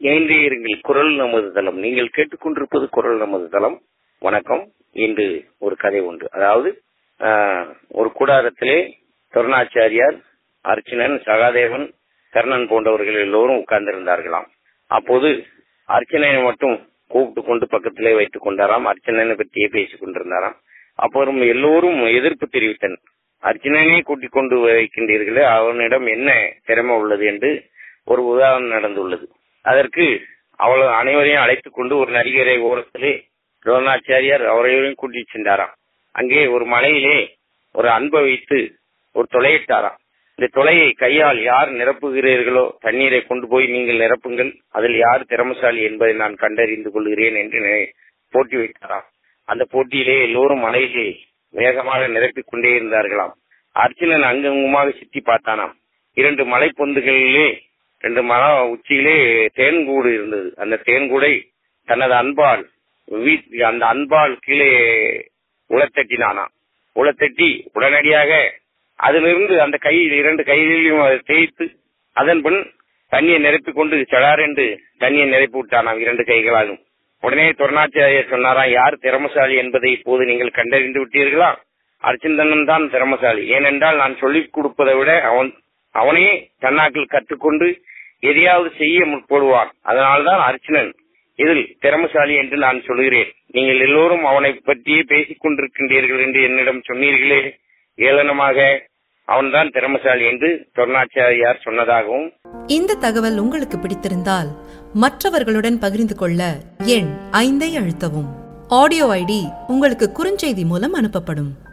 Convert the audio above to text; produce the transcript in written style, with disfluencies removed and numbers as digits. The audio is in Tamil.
இணைந்தே இருங்கள். குரல் நமது தளம். நீங்கள் கேட்டுக்கொண்டிருப்பது குரல் நமது தளம். வணக்கம். இன்று ஒரு கதை உண்டு. அதாவது ஒரு கூடாரத்திலே தருணாச்சாரியார், அர்ச்சுனன், சகாதேவன், கர்ணன் போன்றவர்கள் எல்லோரும் உட்கார்ந்திருந்தார்களாம். அப்போது அர்ச்சனனை மட்டும் கூப்பிட்டு கொண்டு பக்கத்திலே வைத்துக் கொண்டாராம். அர்ச்சனனை பற்றியே பேசிக் கொண்டிருந்தாராம். அப்புறம் எல்லோரும் எதிர்ப்பு தெரிவித்தனர். அர்ச்சனனை கூட்டிக் கொண்டு வைக்கின்றீர்களே, அவனிடம் என்ன திறமை உள்ளது என்று ஒரு உதாரணம் நடந்துள்ளது. அதற்கு அனைவரையும் அழைத்துக் கொண்டு ஒரு நடிகரை ஓரத்திலே துரோணாச்சாரியார் அவரையும் கூட்டிச் சென்றாராம். அங்கே ஒரு மலையிலே ஒரு அன்பை வைத்து ஒரு துளையிட்டாராம். இந்த துளையை கையால் யார் நிரப்புகிறீர்களோ தண்ணீரை கொண்டு போய் நீங்கள் நிரப்புங்கள், அதில் யார் திறமசாலி என்பதை நான் கண்டறிந்து கொள்கிறேன் என்று போட்டி வைத்தாராம். அந்த போட்டியிலே எல்லோரும் மலையிலே வேகமாக நிரப்பிக் கொண்டே இருந்தார்களாம். அர்ச்சுனன் அங்கங்குமாக சுற்றி பார்த்தானாம். 2 மலை பொந்துகளிலே 2 மர உச்சியிலே தேன்கூடு இருந்தது. அந்த தேன்கூடை தனது அந்த அன்பால் கீழே உளத்தட்டினானாம். உளத்தட்டி உடனடியாக அதிலிருந்து அந்த கையில் 2 கைகளிலும் அதை தேய்த்து அதன் பின் தண்ணியை நிரப்பிக் கொண்டு சடார் என்று தண்ணியை நிரப்பி விட்டானாம் 2 கைகளாலும். உடனே துரோணாச்சாரியார் சொன்னாராம், யார் திறமசாலி என்பதை இப்போது நீங்கள் கண்டறிந்து விட்டீர்களா? அர்ச்சுனன் தான் திறமசாலி. ஏனென்றால் நான் சொல்லிக் கொடுப்பதை விட அவனே தன்னாக்கள் கற்றுக்கொண்டு எதையாவது செய்ய முற்படுவான். அதனால்தான் அர்ச்சுனன் இதில் திறமசாலி என்று நான் சொல்கிறேன். நீங்கள் எல்லோரும் அவனை பற்றியே பேசிக் கொண்டிருக்கின்றீர்கள் என்று என்னிடம் சொன்னீர்களே, ஏளனமாக அவன்தான் திறமசாலி என்று துரோணாச்சாரியார் சொன்னதாகவும். இந்த தகவல் உங்களுக்கு பிடித்திருந்தால் மற்றவர்களுடன் பகிர்ந்து கொள்ள எண் 5 அழுத்தவும். ஆடியோ ஐடி உங்களுக்கு குறுஞ்செய்தி மூலம் அனுப்பப்படும்.